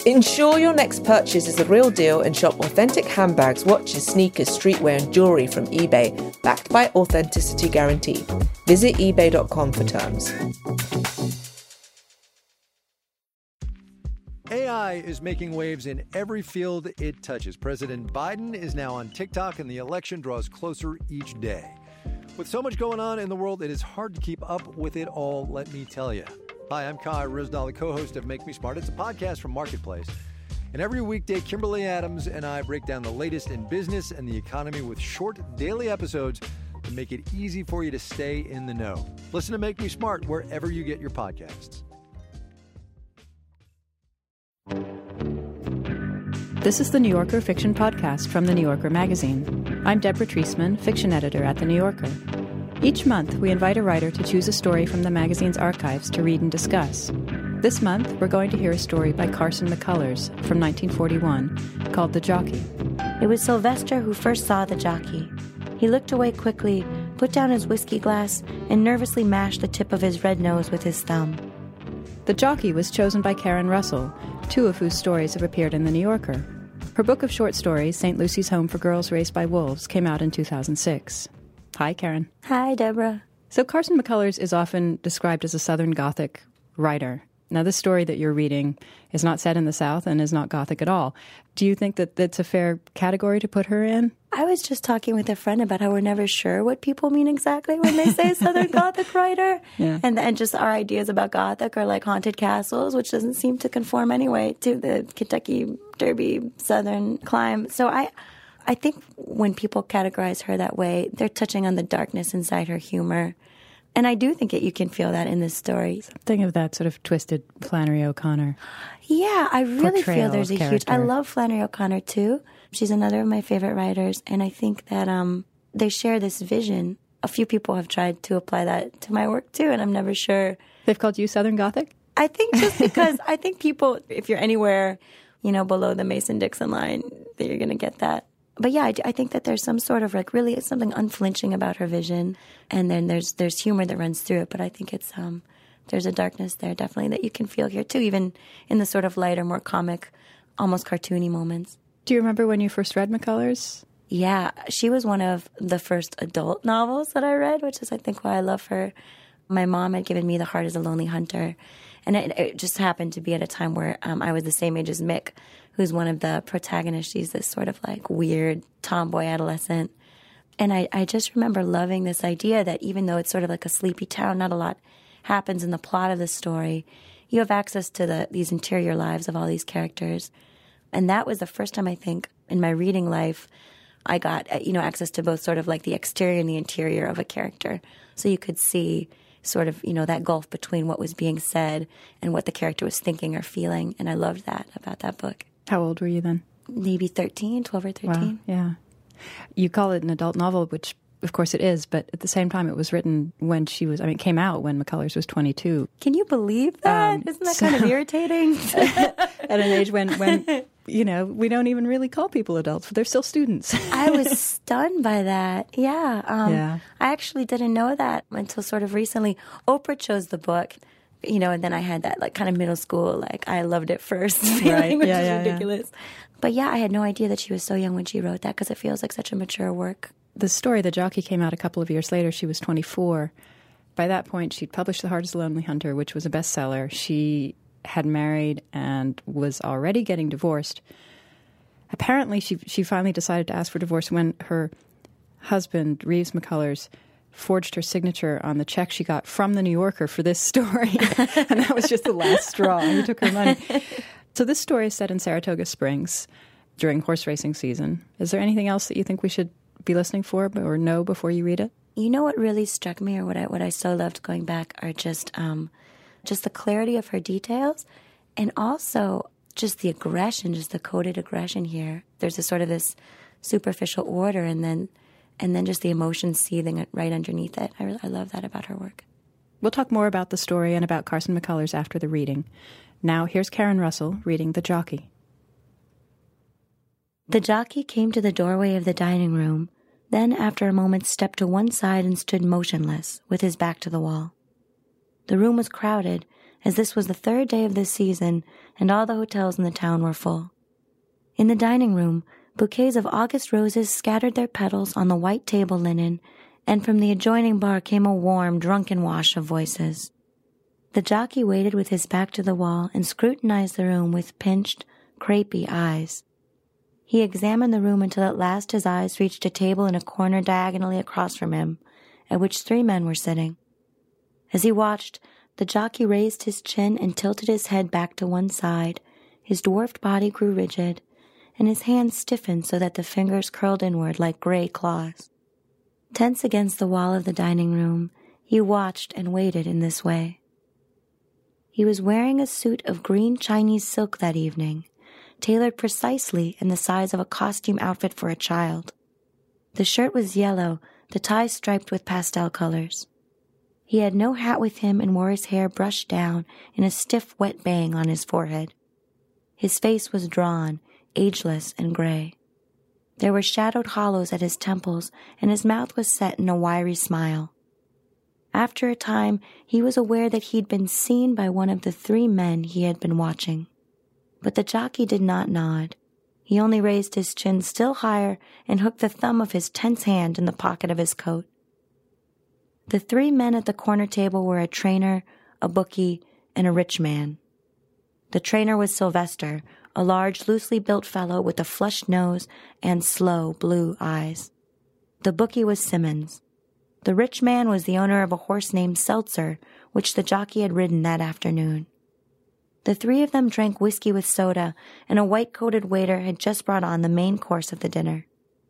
Ensure your next purchase is the real deal and shop authentic handbags, watches, sneakers, streetwear and jewelry from eBay, backed by Authenticity Guarantee. Visit ebay.com for terms. AI is making waves in every field it touches. President Biden is now on TikTok, and the election draws closer each day. With so much going on in the world, it is hard to keep up with it all, let me tell you. Hi, I'm Kai Ryssdal, the co-host of Make Me Smart. It's a podcast from Marketplace. And every weekday, Kimberly Adams and I break down the latest in business and the economy with short daily episodes that make it easy for you to stay in the know. Listen to Make Me Smart wherever you get your podcasts. This is the New Yorker Fiction Podcast from The New Yorker magazine. I'm Deborah Treisman, fiction editor at The New Yorker. Each month, we invite a writer to choose a story from the magazine's archives to read and discuss. This month, we're going to hear a story by Carson McCullers from 1941 called The Jockey. It was Sylvester who first saw the jockey. He looked away quickly, put down his whiskey glass, and nervously mashed the tip of his red nose with his thumb. The Jockey was chosen by Karen Russell, two of whose stories have appeared in The New Yorker. Her book of short stories, St. Lucy's Home for Girls Raised by Wolves, came out in 2006. Hi, Karen. Hi, Deborah. So Carson McCullers is often described as a Southern Gothic writer. Now, this story that you're reading is not set in the South and is not Gothic at all. Do you think that that's a fair category to put her in? I was just talking with a friend about how we're never sure what people mean exactly when they say Southern Gothic writer. Yeah. And just our ideas about Gothic are like haunted castles, which doesn't seem to conform anyway to the Kentucky Derby Southern climb. So I think when people categorize her that way, they're touching on the darkness inside her humor. And I do think you can feel that in this story. Something of that sort of twisted Flannery O'Connor. Yeah, I really feel there's a character. huge... I love Flannery O'Connor, too. She's another of my favorite writers. And I think that they share this vision. A few people have tried to apply that to my work, too, and I'm never sure. They've called you Southern Gothic? I think just because I think people, if you're anywhere, below the Mason-Dixon line, that you're going to get that. But yeah, I think that there's some sort of really something unflinching about her vision, and then there's humor that runs through it. But I think it's there's a darkness there definitely that you can feel here too, even in the sort of lighter, more comic, almost cartoony moments. Do you remember when you first read McCullers? Yeah, she was one of the first adult novels that I read, which is I think why I love her. My mom had given me The Heart is a Lonely Hunter, and it just happened to be at a time where I was the same age as Mick, who's one of the protagonists. She's this sort of weird tomboy adolescent. And I just remember loving this idea that even though it's sort of like a sleepy town, not a lot happens in the plot of the story, you have access to these interior lives of all these characters. And that was the first time I think in my reading life I got, access to both sort of the exterior and the interior of a character. So you could see sort of, that gulf between what was being said and what the character was thinking or feeling. And I loved that about that book. How old were you then? Maybe 13, 12 or 13. Wow, yeah. You call it an adult novel, which of course it is, but at the same time it was written when it came out when McCullers was 22. Can you believe that? Isn't that kind of irritating? At an age when we don't even really call people adults, they're still students. I was stunned by that. Yeah. Yeah. I actually didn't know that until sort of recently. Oprah chose the book. And then I had that kind of middle school, I loved it first feeling, which is ridiculous. Yeah. But yeah, I had no idea that she was so young when she wrote that because it feels like such a mature work. The story, The Jockey, came out a couple of years later. She was 24. By that point, she'd published The Heart is a Lonely Hunter, which was a bestseller. She had married and was already getting divorced. Apparently, she finally decided to ask for divorce when her husband, Reeves McCullers, forged her signature on the check she got from The New Yorker for this story. And that was just the last straw. He took her money. So this story is set in Saratoga Springs during horse racing season. Is there anything else that you think we should be listening for or know before you read it? You know what really struck me, or what I so loved going back, are just the clarity of her details, and also just the aggression, just the coded aggression here. There's this superficial order, and then just the emotions seething right underneath it. I love that about her work. We'll talk more about the story and about Carson McCullers after the reading. Now, here's Karen Russell reading The Jockey. The jockey came to the doorway of the dining room, then after a moment stepped to one side and stood motionless, with his back to the wall. The room was crowded, as this was the third day of the season and all the hotels in the town were full. In the dining room, bouquets of August roses scattered their petals on the white table linen, and from the adjoining bar came a warm, drunken wash of voices. The jockey waited with his back to the wall and scrutinized the room with pinched, crepey eyes. He examined the room until at last his eyes reached a table in a corner diagonally across from him, at which 3 men were sitting. As he watched, the jockey raised his chin and tilted his head back to one side, his dwarfed body grew rigid, and his hands stiffened so that the fingers curled inward like gray claws. Tense against the wall of the dining room, he watched and waited in this way. He was wearing a suit of green Chinese silk that evening, tailored precisely in the size of a costume outfit for a child. The shirt was yellow, the tie striped with pastel colors. He had no hat with him and wore his hair brushed down in a stiff, wet bang on his forehead. His face was drawn, ageless and gray. There were shadowed hollows at his temples, and his mouth was set in a wiry smile. After a time, he was aware that he'd been seen by one of the 3 men he had been watching. But the jockey did not nod. He only raised his chin still higher and hooked the thumb of his tense hand in the pocket of his coat. The 3 men at the corner table were a trainer, a bookie, and a rich man. The trainer was Sylvester, a large, loosely built fellow with a flushed nose and slow blue eyes. The bookie was Simmons. The rich man was the owner of a horse named Seltzer, which the jockey had ridden that afternoon. The 3 of them drank whiskey with soda, and a white-coated waiter had just brought on the main course of the dinner.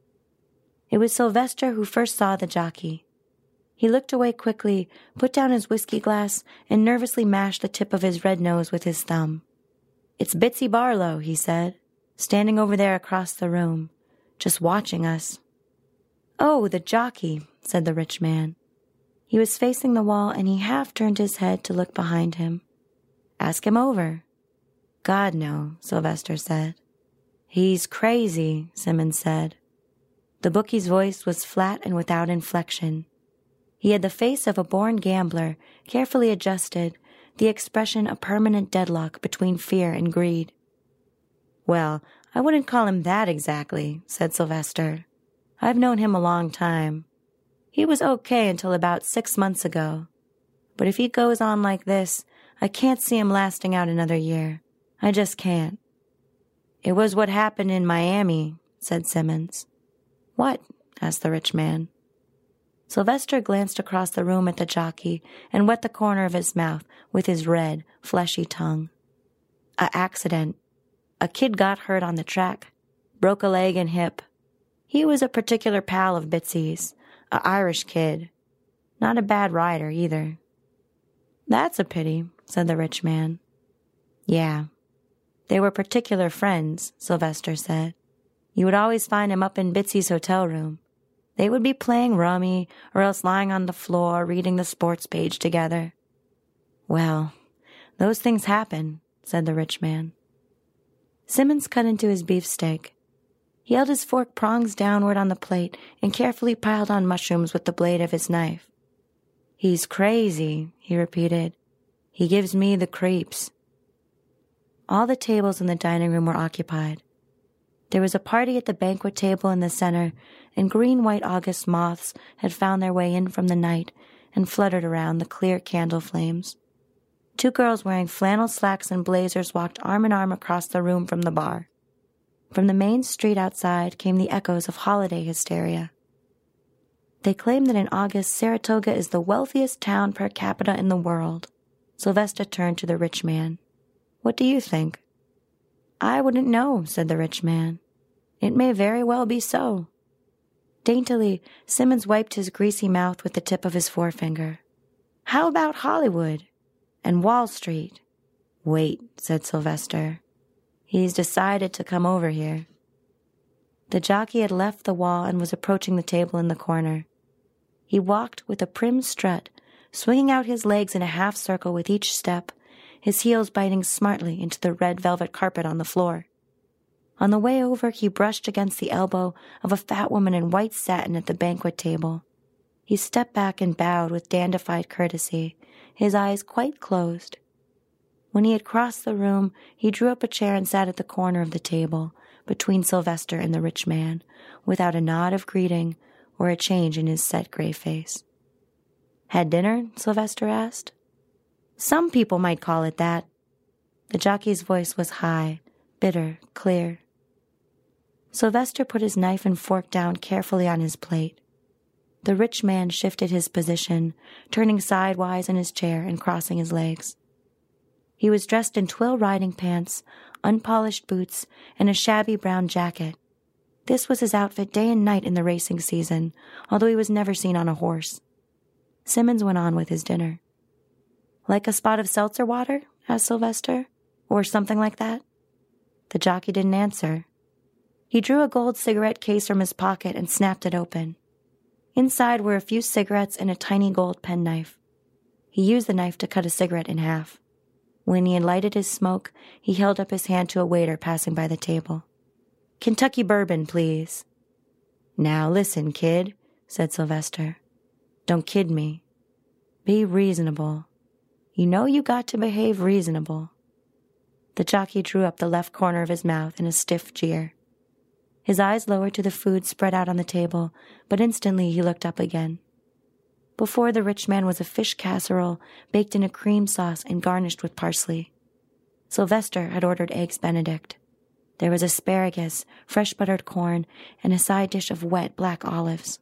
It was Sylvester who first saw the jockey. He looked away quickly, put down his whiskey glass, and nervously mashed the tip of his red nose with his thumb. "It's Bitsy Barlow," he said, "standing over there across the room, just watching us." "Oh, the jockey," said the rich man. He was facing the wall, and he half turned his head to look behind him. "Ask him over." "God, no," Sylvester said. "He's crazy," Simmons said. The bookie's voice was flat and without inflection. He had the face of a born gambler, carefully adjusted, the expression a permanent deadlock between fear and greed. "Well, I wouldn't call him that exactly," said Sylvester. "I've known him a long time. He was okay until about 6 months ago. But if he goes on like this, I can't see him lasting out another year. I just can't." "It was what happened in Miami," said Simmons. "What?" asked the rich man. Sylvester glanced across the room at the jockey and wet the corner of his mouth with his red, fleshy tongue. "A accident. A kid got hurt on the track. Broke a leg and hip. He was a particular pal of Bitsy's, a Irish kid. Not a bad rider, either." "That's a pity," said the rich man. "Yeah. They were particular friends," Sylvester said. "You would always find him up in Bitsy's hotel room. They would be playing rummy or else lying on the floor reading the sports page together." "Well, those things happen," said the rich man. Simmons cut into his beefsteak. He held his fork prongs downward on the plate and carefully piled on mushrooms with the blade of his knife. "He's crazy," he repeated. "He gives me the creeps." All the tables in the dining room were occupied. There was a party at the banquet table in the center, and green-white August moths had found their way in from the night and fluttered around the clear candle flames. 2 girls wearing flannel slacks and blazers walked arm in arm across the room from the bar. From the main street outside came the echoes of holiday hysteria. They claim that in August, Saratoga is the wealthiest town per capita in the world. Sylvester turned to the rich man. "What do you think?" "I wouldn't know," said the rich man. "It may very well be so." Daintily, Simmons wiped his greasy mouth with the tip of his forefinger. "How about Hollywood? And Wall Street?" "Wait," said Sylvester. "He's decided to come over here." The jockey had left the wall and was approaching the table in the corner. He walked with a prim strut, swinging out his legs in a half circle with each step, his heels biting smartly into the red velvet carpet on the floor. On the way over, he brushed against the elbow of a fat woman in white satin at the banquet table. He stepped back and bowed with dandified courtesy, his eyes quite closed. When he had crossed the room, he drew up a chair and sat at the corner of the table, between Sylvester and the rich man, without a nod of greeting or a change in his set gray face. "Had dinner?" Sylvester asked. "Some people might call it that." The jockey's voice was high, bitter, clear. Sylvester put his knife and fork down carefully on his plate. The rich man shifted his position, turning sidewise in his chair and crossing his legs. He was dressed in twill riding pants, unpolished boots, and a shabby brown jacket. This was his outfit day and night in the racing season, although he was never seen on a horse. Simmons went on with his dinner. "Like a spot of seltzer water?" asked Sylvester. "Or something like that?" The jockey didn't answer. He drew a gold cigarette case from his pocket and snapped it open. Inside were a few cigarettes and a tiny gold penknife. He used the knife to cut a cigarette in half. When he had lighted his smoke, he held up his hand to a waiter passing by the table. "Kentucky bourbon, please." "Now listen, kid," said Sylvester. "Don't kid me. Be reasonable. You know you got to behave reasonable." The jockey drew up the left corner of his mouth in a stiff jeer. His eyes lowered to the food spread out on the table, but instantly he looked up again. Before the rich man was a fish casserole baked in a cream sauce and garnished with parsley. Sylvester had ordered eggs Benedict. There was asparagus, fresh buttered corn, and a side dish of wet black olives.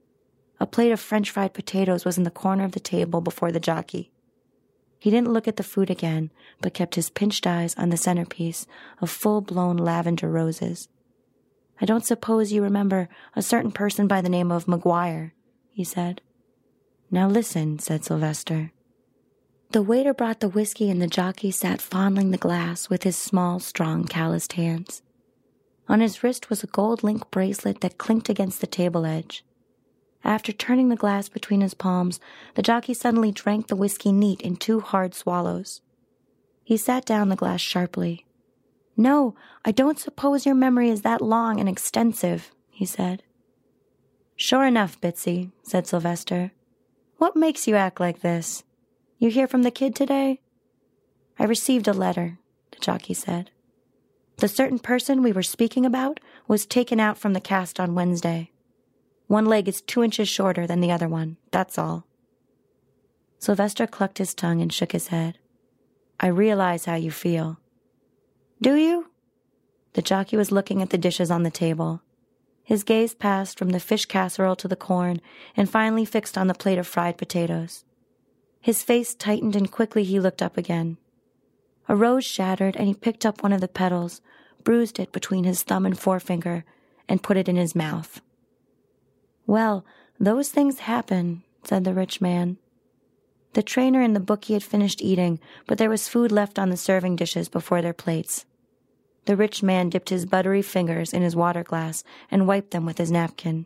A plate of French fried potatoes was in the corner of the table before the jockey. He didn't look at the food again, but kept his pinched eyes on the centerpiece of full-blown lavender roses. "I don't suppose you remember a certain person by the name of McGuire," he said. "Now listen," said Sylvester. The waiter brought the whiskey and the jockey sat fondling the glass with his small, strong, calloused hands. On his wrist was a gold link bracelet that clinked against the table edge. After turning the glass between his palms, the jockey suddenly drank the whiskey neat in 2 hard swallows. He sat down the glass sharply. "No, I don't suppose your memory is that long and extensive," he said. "Sure enough, Bitsy," said Sylvester. "What makes you act like this? You hear from the kid today?" "I received a letter," the jockey said. "The certain person we were speaking about was taken out from the cast on Wednesday. One leg is 2 inches shorter than the other one, that's all." Sylvester clucked his tongue and shook his head. "I realize how you feel." "Do you?" The jockey was looking at the dishes on the table. His gaze passed from the fish casserole to the corn and finally fixed on the plate of fried potatoes. His face tightened and quickly he looked up again. A rose shattered and he picked up one of the petals, bruised it between his thumb and forefinger, and put it in his mouth. "Well, those things happen," said the rich man. The trainer and the bookie had finished eating, but there was food left on the serving dishes before their plates. The rich man dipped his buttery fingers in his water glass and wiped them with his napkin.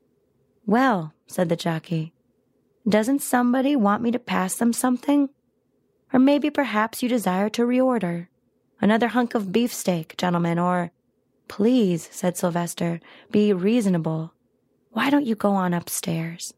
"Well," said the jockey, "doesn't somebody want me to pass them something? Or maybe perhaps you desire to reorder. Another hunk of beefsteak, gentlemen, or—" "Please," said Sylvester, "be reasonable. Why don't you go on upstairs?"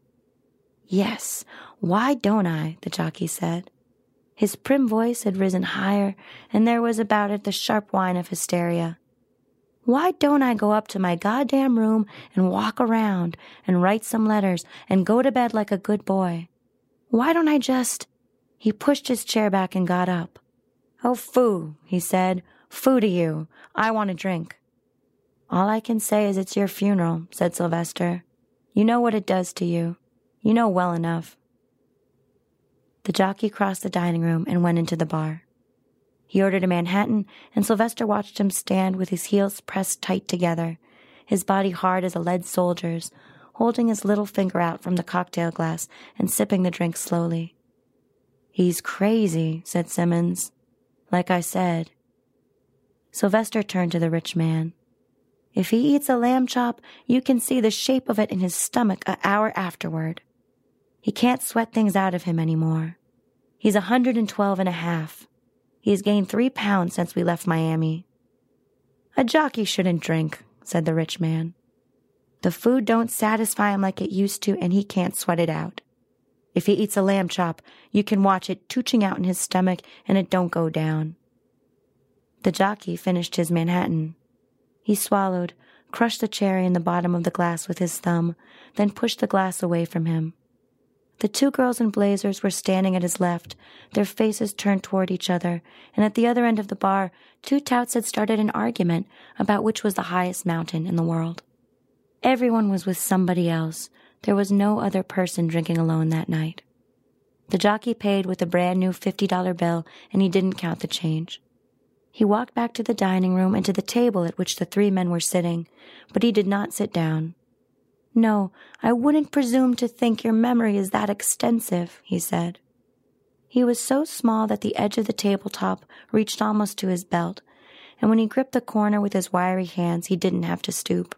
"Yes, why don't I?" the jockey said. His prim voice had risen higher, and there was about it the sharp whine of hysteria. "Why don't I go up to my goddamn room and walk around and write some letters and go to bed like a good boy? Why don't I just—" He pushed his chair back and got up. "Oh, phoo," he said. "Phoo to you. I want a drink." "All I can say is it's your funeral," said Sylvester. "You know what it does to you. You know well enough." The jockey crossed the dining room and went into the bar. He ordered a Manhattan, and Sylvester watched him stand with his heels pressed tight together, his body hard as a lead soldier's, holding his little finger out from the cocktail glass and sipping the drink slowly. "He's crazy," said Simmons. "Like I said." Sylvester turned to the rich man. "If he eats a lamb chop, you can see the shape of it in his stomach an hour afterward. He can't sweat things out of him anymore. He's 112.5. He's gained 3 pounds since we left Miami." "A jockey shouldn't drink," said the rich man. "The food don't satisfy him like it used to, and he can't sweat it out." If he eats a lamb chop, you can watch it tooching out in his stomach and it don't go down. The jockey finished his Manhattan. He swallowed, crushed the cherry in the bottom of the glass with his thumb, then pushed the glass away from him. The two girls in blazers were standing at his left, their faces turned toward each other, and at the other end of the bar, two touts had started an argument about which was the highest mountain in the world. Everyone was with somebody else. There was no other person drinking alone that night. The jockey paid with a brand new $50 bill, and he didn't count the change. He walked back to the dining room and to the table at which the three men were sitting, but he did not sit down. "No, I wouldn't presume to think your memory is that extensive," he said. He was so small that the edge of the tabletop reached almost to his belt, and when he gripped the corner with his wiry hands, he didn't have to stoop.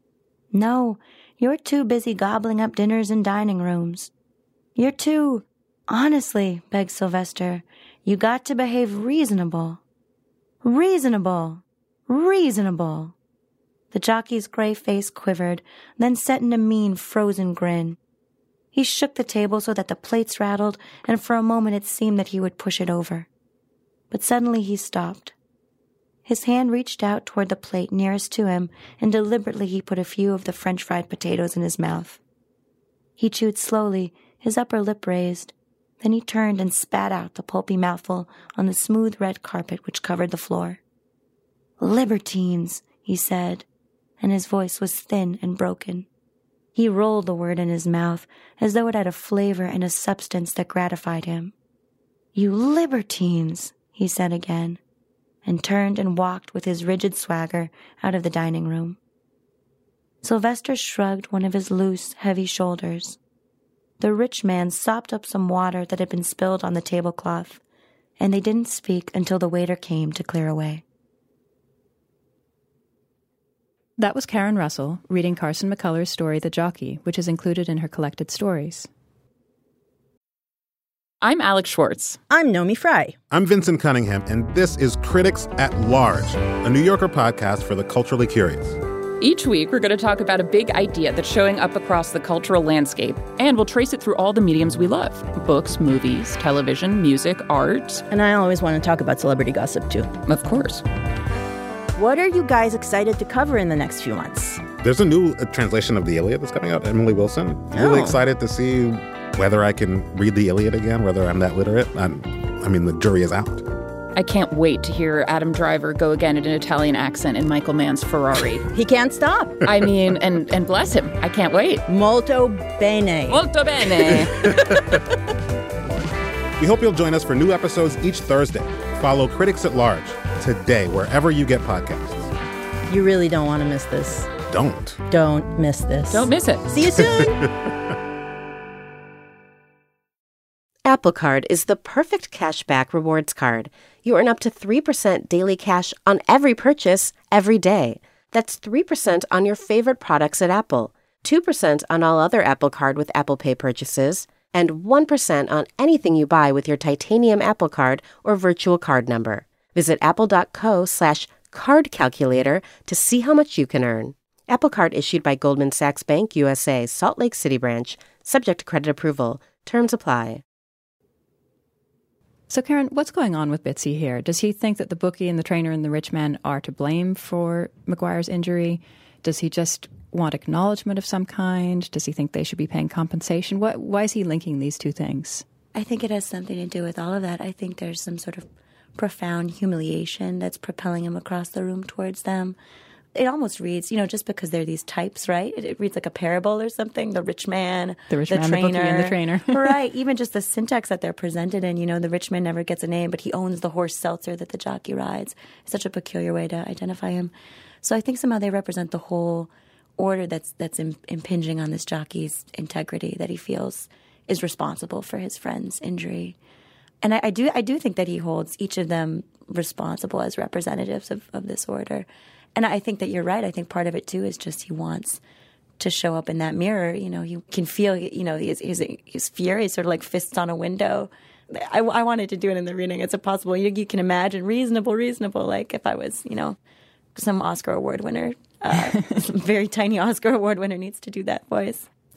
"No, you're too busy gobbling up dinners in dining rooms. You're too... Honestly," begged Sylvester, "you got to behave reasonable. Reasonable. Reasonable." The jockey's gray face quivered, then set in a mean, frozen grin. He shook the table so that the plates rattled, and for a moment it seemed that he would push it over. But suddenly he stopped. His hand reached out toward the plate nearest to him, and deliberately he put a few of the French fried potatoes in his mouth. He chewed slowly, his upper lip raised. Then he turned and spat out the pulpy mouthful on the smooth red carpet which covered the floor. "Libertines," he said, and his voice was thin and broken. He rolled the word in his mouth as though it had a flavor and a substance that gratified him. "You libertines," he said again, and turned and walked with his rigid swagger out of the dining room. Sylvester shrugged one of his loose, heavy shoulders. The rich man sopped up some water that had been spilled on the tablecloth, and they didn't speak until the waiter came to clear away. That was Karen Russell reading Carson McCullers' story The Jockey, which is included in her collected stories. I'm Alex Schwartz. I'm Nomi Fry. I'm Vincent Cunningham, and this is Critics at Large, a New Yorker podcast for the culturally curious. Each week, we're going to talk about a big idea that's showing up across the cultural landscape, and we'll trace it through all the mediums we love: books, movies, television, music, art. And I always want to talk about celebrity gossip, too. Of course. What are you guys excited to cover in the next few months? There's a new translation of the Iliad that's coming out, Emily Wilson. Really excited to see whether I can read the Iliad again, whether I'm that literate. I mean, the jury is out. I can't wait to hear Adam Driver go again in an Italian accent in Michael Mann's Ferrari. He can't stop. I mean, and bless him. I can't wait. Molto bene. Molto bene. We hope you'll join us for new episodes each Thursday. Follow Critics at Large today, wherever you get podcasts. You really don't want to miss this. Don't miss this. Don't miss it. See you soon. Apple Card is the perfect cashback rewards card. You earn up to 3% daily cash on every purchase, every day. That's 3% on your favorite products at Apple, 2% on all other Apple Card with Apple Pay purchases, and 1% on anything you buy with your titanium Apple Card or virtual card number. Visit apple.co/card calculator to see how much you can earn. Apple Card issued by Goldman Sachs Bank USA, Salt Lake City branch, subject to credit approval. Terms apply. So, Karen, what's going on with Bitsie here? Does he think that the bookie and the trainer and the rich man are to blame for McGuire's injury? Does he just want acknowledgement of some kind? Does he think they should be paying compensation? Why is he linking these two things? I think it has something to do with all of that. I think there's some sort of profound humiliation that's propelling him across the room towards them. It almost reads, just because they're these types, right? It reads like a parable or something. The rich man, the trainer. The bookie and the trainer. Right. Even just the syntax that they're presented in, the rich man never gets a name, but he owns the horse Seltzer that the jockey rides. It's such a peculiar way to identify him. So I think somehow they represent the whole order that's impinging on this jockey's integrity that he feels is responsible for his friend's injury. And I do think that he holds each of them responsible as representatives of this order. And I think that you're right. I think part of it, too, is just he wants to show up in that mirror. You can feel, his fear. He's sort of like fists on a window. I wanted to do it in the reading. It's impossible. You can imagine reasonable, like if I was, some Oscar Award winner, some very tiny Oscar Award winner needs to do that voice.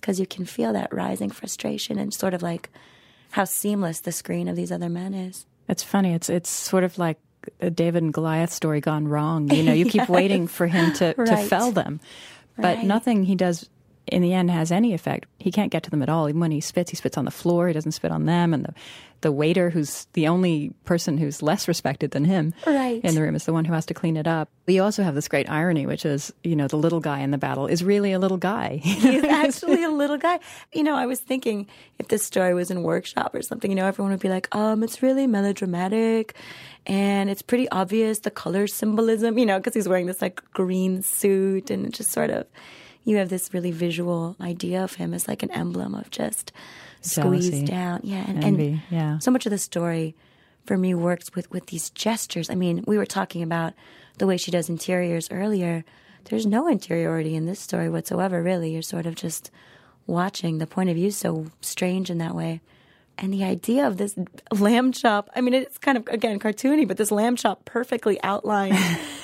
because you can feel that rising frustration and sort of like how seamless the screen of these other men is. It's funny. It's sort of like a David and Goliath story gone wrong. You know, you keep waiting for him to fell them. But nothing he does in the end has any effect. He can't get to them at all. Even when he spits on the floor. He doesn't spit on them. And the waiter, who's the only person who's less respected than him in the room, is the one who has to clean it up. We also have this great irony, which is, you know, the little guy in the battle is really a little guy. He's actually a little guy. You know, I was thinking if this story was in workshop or something, you know, everyone would be like, it's really melodramatic and it's pretty obvious, the color symbolism, you know, because he's wearing this like green suit and it just sort of, you have this really visual idea of him as like an emblem of just squeezed jealousy, down. Yeah. envy, and so much of the story for me works with these gestures. I mean, we were talking about the way she does interiors earlier. There's no interiority in this story whatsoever, really. You're sort of just watching. The point of view is so strange in that way. And the idea of this lamb chop, I mean, it's kind of, again, cartoony, but this lamb chop perfectly outlined.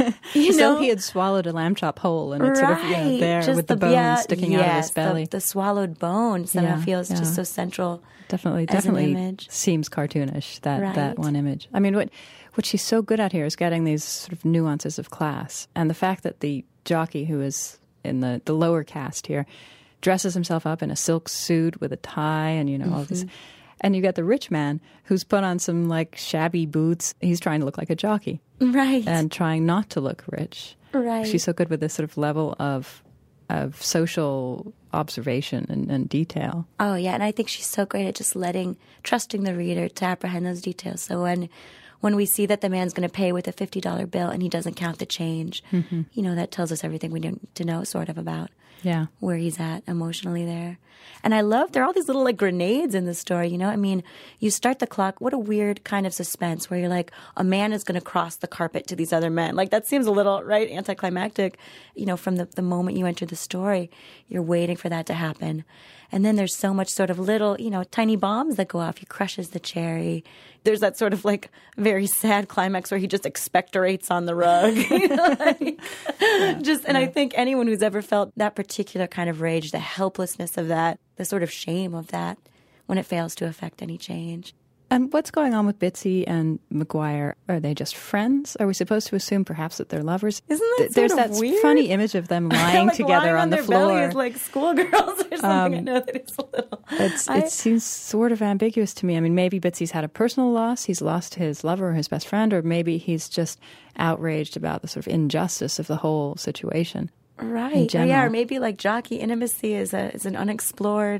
So he had swallowed a lamb chop whole, and it's sort of there just with the bone sticking out of his belly. The swallowed bone somehow feels just so central. Definitely seems cartoonish, that one image. I mean, what she's so good at here is getting these sort of nuances of class. And the fact that the jockey, who is in the lower caste here, dresses himself up in a silk suit with a tie and, you know, all this. And you get the rich man who's put on some like shabby boots. He's trying to look like a jockey. Right. And trying not to look rich. Right. She's so good with this sort of level of social observation and detail. Oh, yeah. And I think she's so great at just trusting the reader to apprehend those details. So when we see that the man's going to pay with a $50 bill and he doesn't count the change, you know, that tells us everything we need to know sort of about where he's at emotionally there. And I love, there are all these little like grenades in the story, you know? I mean, you start the clock, what a weird kind of suspense where you're like, a man is going to cross the carpet to these other men. Like that seems a little, right, anticlimactic. You know, from the moment you enter the story, you're waiting for that to happen. And then there's so much sort of little, you know, tiny bombs that go off. He crushes the cherry. There's that sort of like very sad climax where he just expectorates on the rug. You know, like, and I think anyone who's ever felt that particular kind of rage, the helplessness of that, the sort of shame of that when it fails to affect any change. And what's going on with Bitsy and McGuire? Are they just friends? Are we supposed to assume perhaps that they're lovers? Isn't that There's sort of that weird? Funny image of them lying like together lying on the their floor. Bellies like schoolgirls or something. I know that it's a little. It seems sort of ambiguous to me. I mean, maybe Bitsy's had a personal loss. He's lost his lover or his best friend, or maybe he's just outraged about the sort of injustice of the whole situation. Right. Or maybe like jockey intimacy is an unexplored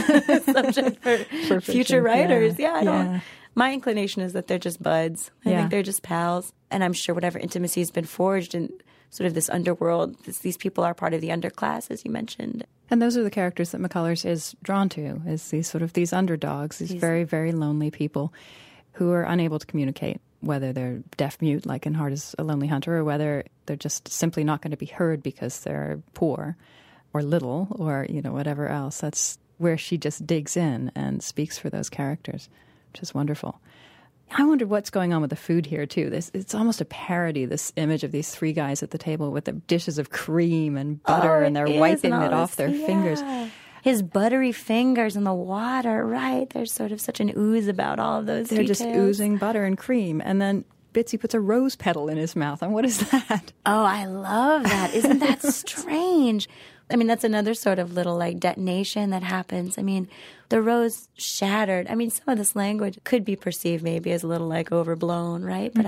subject for future writers. I don't. My inclination is that they're just buds. I think they're just pals. And I'm sure whatever intimacy has been forged in sort of this underworld, these people are part of the underclass, as you mentioned. And those are the characters that McCullers is drawn to, is these underdogs, these very, very lonely people who are unable to communicate, whether they're deaf-mute, like in Heart is a Lonely Hunter, or whether they're just simply not going to be heard because they're poor or little or, you know, whatever else. That's where she just digs in and speaks for those characters, which is wonderful. I wondered what's going on with the food here, too. It's almost a parody, this image of these three guys at the table with the dishes of cream and butter, and they're wiping it off their fingers. His buttery fingers in the water, right? There's sort of such an ooze about all of those details. They're just oozing butter and cream. And then Bitsy puts a rose petal in his mouth. And what is that? Oh, I love that. Isn't that strange? I mean, that's another sort of little like detonation that happens. I mean, the rose shattered. I mean, some of this language could be perceived maybe as a little like overblown, right? But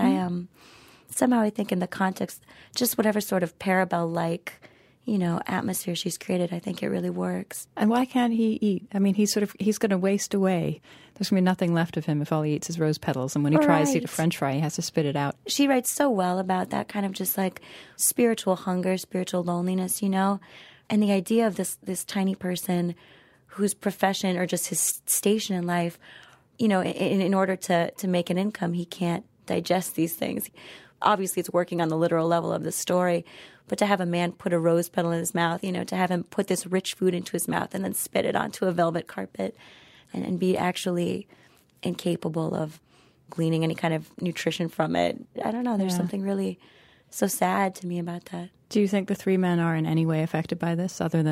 somehow I think in the context, just whatever sort of Parabelle-like, you know, atmosphere she's created, I think it really works. And why can't he eat? I mean, he's going to waste away. There's going to be nothing left of him if all he eats is rose petals. And when he tries to eat a French fry, he has to spit it out. She writes so well about that kind of just like spiritual hunger, spiritual loneliness, you know? And the idea of this tiny person whose profession or just his station in life, you know, in order to make an income, he can't digest these things. Obviously, it's working on the literal level of the story, but to have a man put a rose petal in his mouth, you know, to have him put this rich food into his mouth and then spit it onto a velvet carpet and be actually incapable of gleaning any kind of nutrition from it. I don't know. There's something really so sad to me about that. Do you think the three men are in any way affected by this other than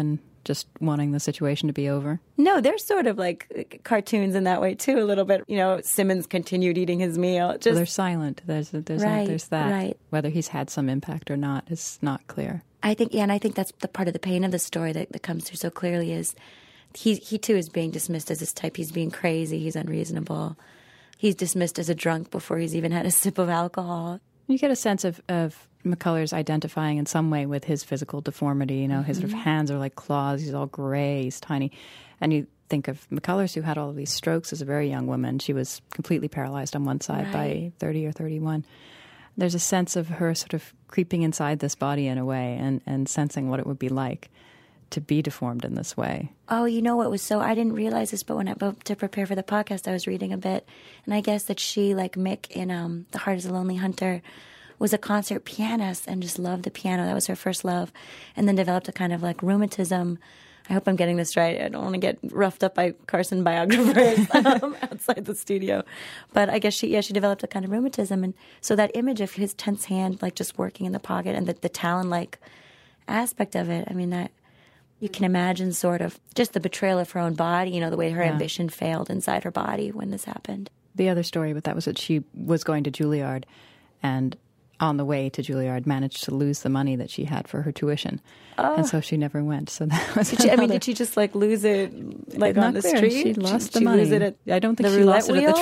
just wanting the situation to be over? No, they're sort of like cartoons in that way too, a little bit. Simmons continued eating his meal. Well, they're silent. There's that. Right. Whether he's had some impact or not is not clear. I think that's the part of the pain of the story that comes through so clearly is he too is being dismissed as this type. He's being crazy. He's unreasonable. He's dismissed as a drunk before he's even had a sip of alcohol. You get a sense of McCullers identifying in some way with his physical deformity. His sort of hands are like claws. He's all gray. He's tiny. And you think of McCullers, who had all of these strokes as a very young woman. She was completely paralyzed on one side by 30 or 31. There's a sense of her sort of creeping inside this body in a way and sensing what it would be like to be deformed in this way. Oh, I didn't realize this, but to prepare for the podcast, I was reading a bit. And I guess that she, like Mick in The Heart is a Lonely Hunter, was a concert pianist and just loved the piano. That was her first love. And then developed a kind of like rheumatism. I hope I'm getting this right. I don't want to get roughed up by Carson biographers outside the studio. But I guess she developed a kind of rheumatism. And so that image of his tense hand, like just working in the pocket and the talon-like aspect of it, I mean, that you can imagine sort of just the betrayal of her own body, the way her ambition failed inside her body when this happened. The other story with that was that she was going to Juilliard and on the way to Juilliard managed to lose the money that she had for her tuition. Oh. And so she never went. So that was did she just like lose it like on the street? She lost the money. Lose it I don't think she lost it at the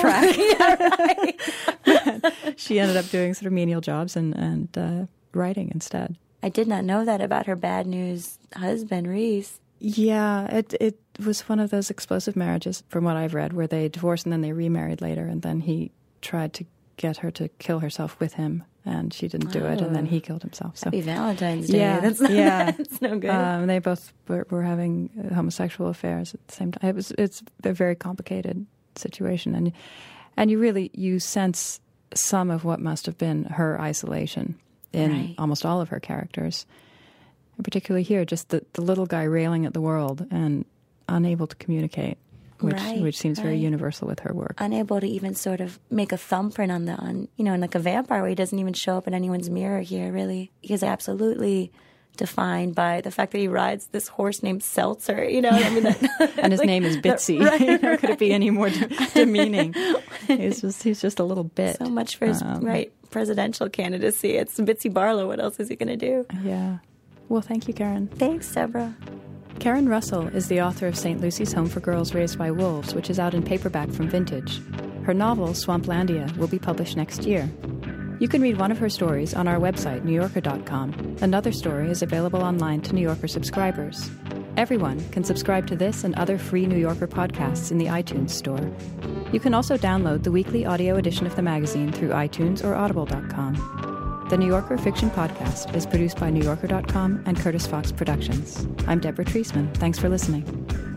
track. Yeah, right. She ended up doing sort of menial jobs and writing instead. I did not know that about her bad news husband, Reese. Yeah, it was one of those explosive marriages, from what I've read, where they divorced and then they remarried later, and then he tried to get her to kill herself with him, and she didn't do it, and then he killed himself. So Happy Valentine's Day. Yeah, that's no good. They both were having homosexual affairs at the same time. It's a very complicated situation, and you sense some of what must have been her isolation in almost all of her characters. And particularly here, just the little guy railing at the world and unable to communicate, which seems very universal with her work. Unable to even sort of make a thumbprint on like a vampire where he doesn't even show up in anyone's mirror here, really. He is absolutely defined by the fact that he rides this horse named Seltzer, and his name is Bitsy. Could it be any more demeaning? He's just a little bit. So much for his presidential candidacy. It's Bitsy Barlow. What else is he going to do? Yeah. Well, thank you, Karen. Thanks, Deborah. Karen Russell is the author of St. Lucy's Home for Girls Raised by Wolves, which is out in paperback from Vintage. Her novel, Swamplandia, will be published next year. You can read one of her stories on our website, NewYorker.com. Another story is available online to New Yorker subscribers. Everyone can subscribe to this and other free New Yorker podcasts in the iTunes store. You can also download the weekly audio edition of the magazine through iTunes or Audible.com. The New Yorker Fiction Podcast is produced by NewYorker.com and Curtis Fox Productions. I'm Deborah Treisman. Thanks for listening.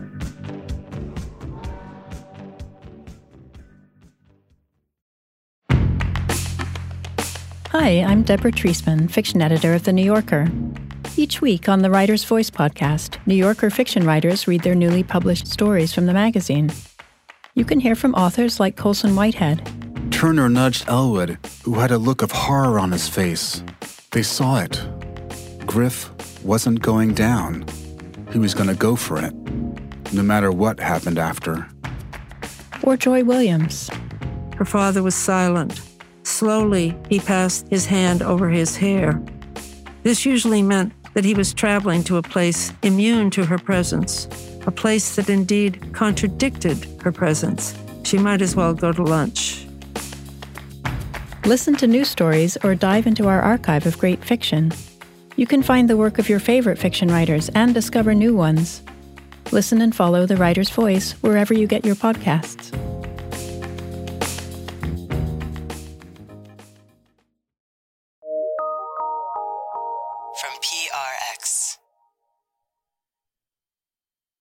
Hi, I'm Deborah Treisman, fiction editor of The New Yorker. Each week on the Writer's Voice podcast, New Yorker fiction writers read their newly published stories from the magazine. You can hear from authors like Colson Whitehead. Turner nudged Elwood, who had a look of horror on his face. They saw it. Griff wasn't going down. He was going to go for it, no matter what happened after. Or Joy Williams. Her father was silent. Slowly, he passed his hand over his hair. This usually meant that he was traveling to a place immune to her presence, a place that indeed contradicted her presence. She might as well go to lunch. Listen to new stories or dive into our archive of great fiction. You can find the work of your favorite fiction writers and discover new ones. Listen and follow The Writer's Voice wherever you get your podcasts. From PRX.